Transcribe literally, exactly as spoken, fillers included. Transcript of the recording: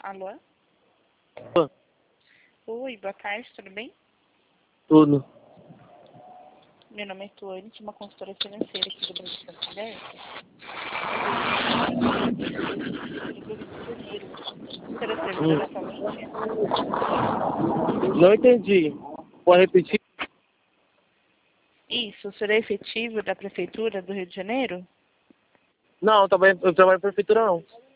Alô? Alô? Oi, boa tarde, tudo bem? Tudo. Meu nome é Tuane, de uma consultora financeira aqui do Banco Santander. Do Rio de Janeiro. Será servidor Hum. atualmente? Não entendi. Pode repetir? Isso, o senhor é efetivo da Prefeitura do Rio de Janeiro? Não, eu trabalho, eu trabalho na prefeitura não.